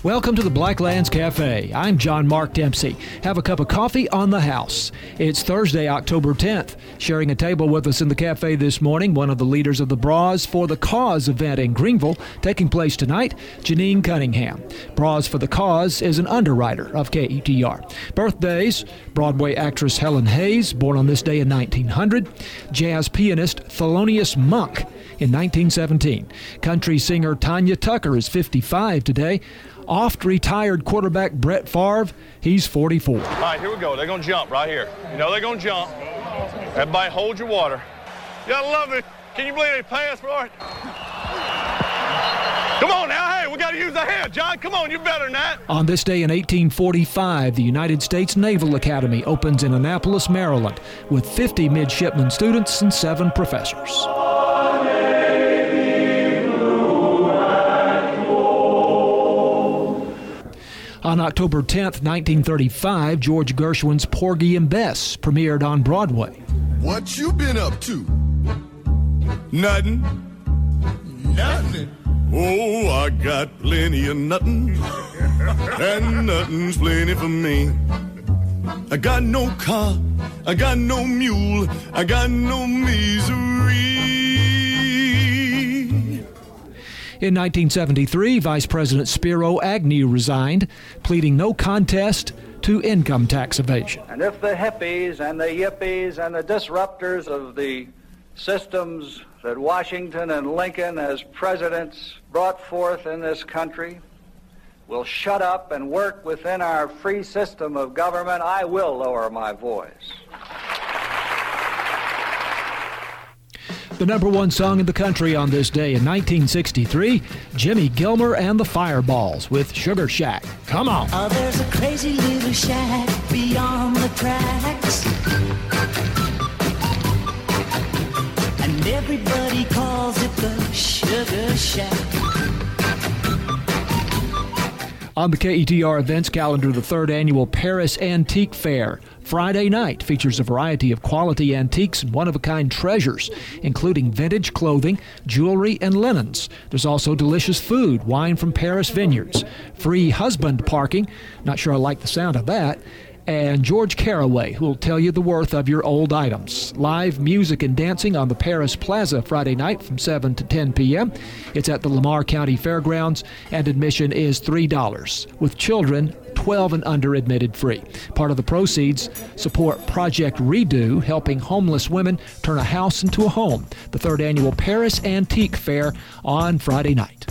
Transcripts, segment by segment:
Welcome to the Blacklands Cafe. I'm John Mark Dempsey. Have a cup of coffee on the house. It's Thursday, October 10th. Sharing a table with us in the cafe this morning, one of the leaders of the Bras for the Cause event in Greenville, taking place tonight, Janine Cunningham. Bras for the Cause is an underwriter of KETR. Birthdays: Broadway actress Helen Hayes, born on this day in 1900. Jazz pianist Thelonious Monk in 1917. Country singer Tanya Tucker is 55 today. Oft-retired quarterback Brett Favre, he's 44. All right, here we go. They're going to jump right here. You know they're going to jump. Everybody hold your water. Y'all love it. Can you believe they passed for it? Come on now. Hey, we got to use the head. John, come on. You're better than that. On this day in 1845, the United States Naval Academy opens in Annapolis, Maryland, with 50 midshipman students and 7 professors. On October 10th, 1935, George Gershwin's Porgy and Bess premiered on Broadway. What you been up to? Nothing. Nothing. Oh, I got plenty of nothing, and nothing's plenty for me. I got no car, I got no mule, I got no misery. In 1973, Vice President Spiro Agnew resigned, pleading no contest to income tax evasion. And if the hippies and the yippies and the disruptors of the systems that Washington and Lincoln as presidents brought forth in this country will shut up and work within our free system of government, I will lower my voice. The number one song in the country on this day in 1963, Jimmy Gilmer and the Fireballs with Sugar Shack. Come on. Oh, there's a crazy little shack beyond the tracks, and everybody calls it the Sugar Shack. On the KETR events calendar, the 3rd annual Paris Antique Fair. Friday night features a variety of quality antiques and one-of-a-kind treasures, including vintage clothing, jewelry, and linens. There's also delicious food, wine from Paris vineyards, free husband parking, not sure I like the sound of that, and George Caraway, who will tell you the worth of your old items. Live music and dancing on the Paris Plaza Friday night from 7 to 10 p.m. It's at the Lamar County Fairgrounds, and admission is $3, with children 12 and under admitted free. Part of the proceeds support Project Redo, helping homeless women turn a house into a home. The 3rd annual Paris Antique Fair on Friday night.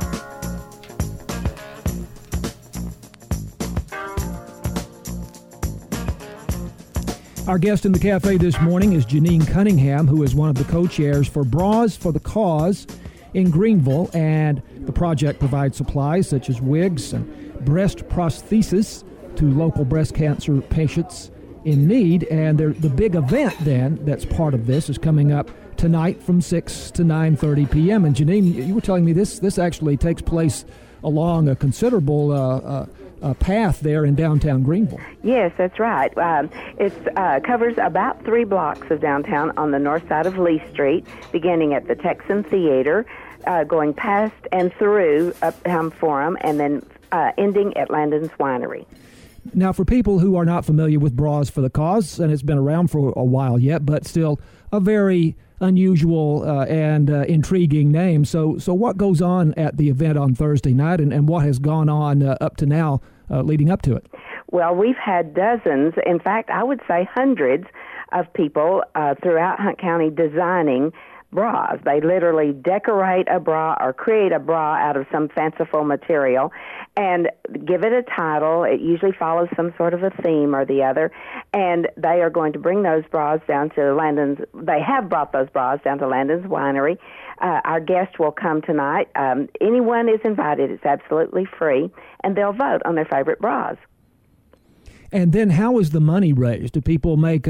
Our guest in the cafe this morning is Janine Cunningham, who is one of the co-chairs for Bras for the Cause in Greenville, and the project provides supplies such as wigs and breast prosthesis to local breast cancer patients in need. And the big event then that's part of this is coming up tonight from 6 to 9:30 p.m. And Janine, you were telling me this actually takes place along a considerable path there in downtown Greenville. Yes, that's right. It covers about 3 blocks of downtown on the north side of Lee Street, beginning at the Texan Theater, going past and through Uptown Forum, and then ending at Landon's Winery. Now, for people who are not familiar with Bras for the Cause, and it's been around for a while yet, but still a very unusual and intriguing name. So what goes on at the event on Thursday night, and what has gone on up to now leading up to it? Well, we've had dozens, in fact, I would say hundreds of people throughout Hunt County designing bras. They literally decorate a bra or create a bra out of some fanciful material and give it a title. It usually follows some sort of a theme or the other, and they are going to bring those bras down to Landon's. They have brought those bras down to Landon's Winery. Our guest will come tonight. Anyone is invited. It's absolutely free, and they'll vote on their favorite bras. And then how is the money raised? Do people make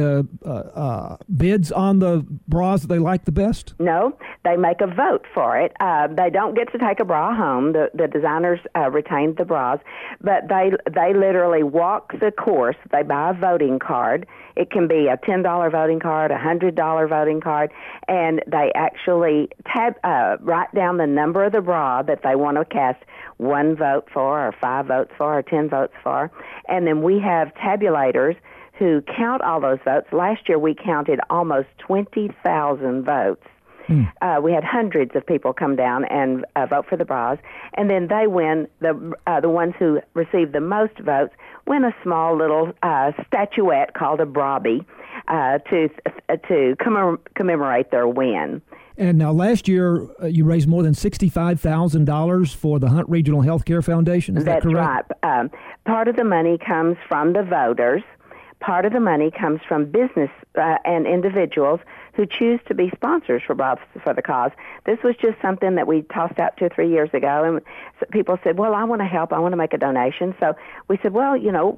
bids on the bras that they like the best? No, they make a vote for it. They don't get to take a bra home. The designers retain the bras, but they literally walk the course. They buy a voting card. It can be a $10 voting card, a $100 voting card, and they actually write down the number of the bra that they want to cast 1 vote for, or 5 votes for, or 10 votes for. And then we have tabulators who count all those votes. Last year we counted almost 20,000 votes. We had hundreds of people come down and vote for the bras, and then they win. The ones who received the most votes win a small little statuette called a Brabby to commemorate their win. And now last year you raised more than $65,000 for the Hunt Regional Healthcare Foundation. Is that correct? That's right. Part of the money comes from the voters. Part of the money comes from business and individuals who choose to be sponsors for Bras for the Cause. This was just something that we tossed out 2 or 3 years ago, and people said, well, I want to help. I want to make a donation. So we said, well,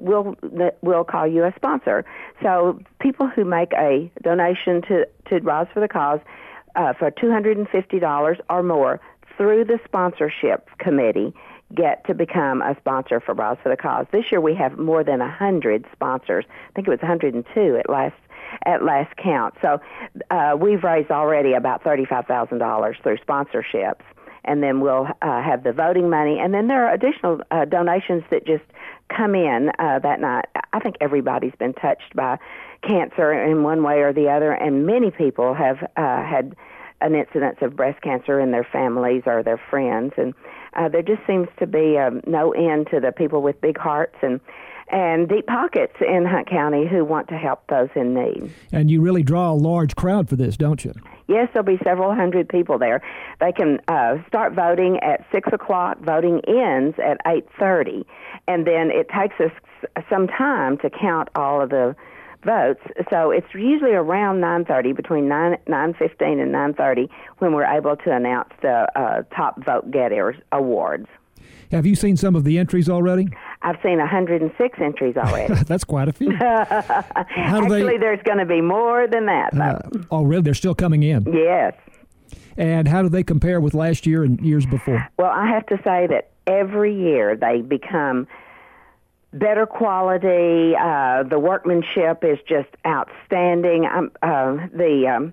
we'll call you a sponsor. So people who make a donation to Bras for the Cause for $250 or more through the sponsorship committee get to become a sponsor for Bras for the Cause. This year we have more than 100 sponsors. I think it was 102 at last count. So we've raised already about $35,000 through sponsorships, and then we'll have the voting money, and then there are additional donations that just come in that night. I think everybody's been touched by cancer in one way or the other, and many people have had an incidence of breast cancer in their families or their friends, and there just seems to be no end to the people with big hearts and deep pockets in Hunt County who want to help those in need. And you really draw a large crowd for this, don't you? Yes, there'll be several hundred people there. They can start voting at 6 o'clock. Voting ends at 8:30, and then it takes us some time to count all of the votes. So it's usually around 9:30, between 9:15 and 9:30, when we're able to announce the top vote getters awards. Have you seen some of the entries already? I've seen 106 entries already. That's quite a few. Actually, there's going to be more than that, though. Oh, really? They're still coming in? Yes. And how do they compare with last year and years before? Well, I have to say that every year they become better quality. The workmanship is just outstanding. The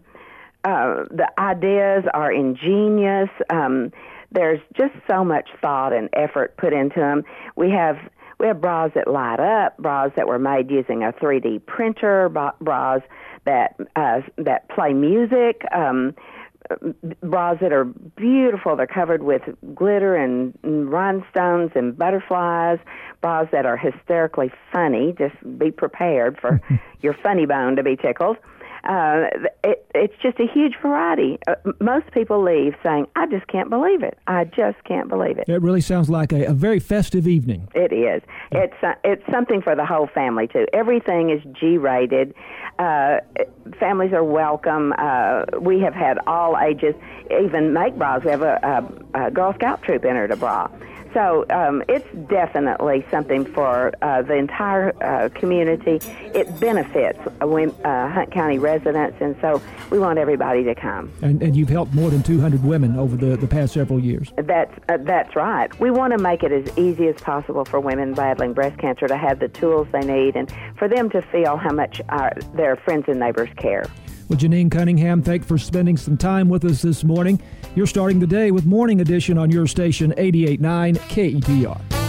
ideas are ingenious. There's just so much thought and effort put into them. We have bras that light up, bras that were made using a 3D printer, bras that play music, bras that are beautiful. They're covered with glitter and rhinestones and butterflies, bras that are hysterically funny. Just be prepared for your funny bone to be tickled. It's just a huge variety. Most people leave saying, I just can't believe it. I just can't believe it. It really sounds like a very festive evening. It is. It's something for the whole family, too. Everything is G-rated. Families are welcome. We have had all ages even make bras. We have a Girl Scout troop entered a bra. So it's definitely something for the entire community. It benefits Hunt County residents, and so we want everybody to come. And you've helped more than 200 women over the past several years. That's right. We want to make it as easy as possible for women battling breast cancer to have the tools they need and for them to feel how much their friends and neighbors care. Well, Janine Cunningham, thank you for spending some time with us this morning. You're starting the day with Morning Edition on your station, 88.9 KETR.